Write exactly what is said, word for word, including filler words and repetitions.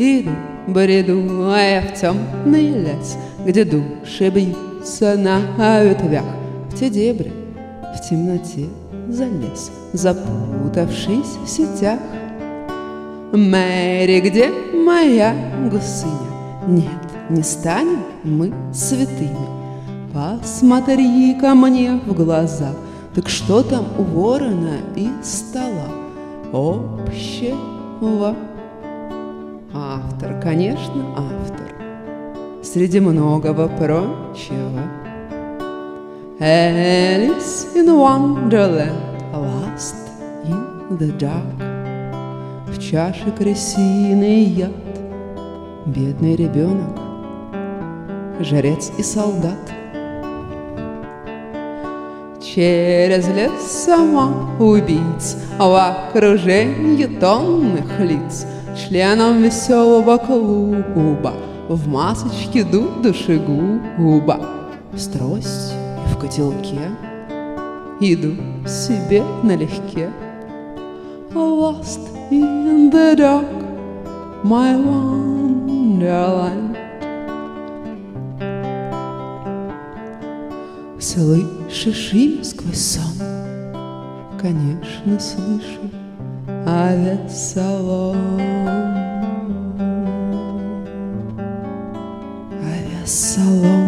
Иду, бреду я в темный лес, где души бьются на ветвях. В те дебри, в темноте залез, запутавшись в сетях. Мэри, где моя гусыня? Нет, не станем мы святыми. Посмотри ко мне в глаза. Так что там у ворона и стола общего? Автор, конечно, автор, среди многого прочего. Alice in Wonderland, lost in the dark. В чаше крысиный яд, бедный ребенок, жрец и солдат. Через лес самоубийц, в окружении томных лиц, членом веселого клуба, в масочке душегуба, с тростью и в котелке иду себе налегке. Lost in the dark, my wonderland. Слышишь имя сквозь сон? Конечно, слышу. Авиасалон. Авиасалон.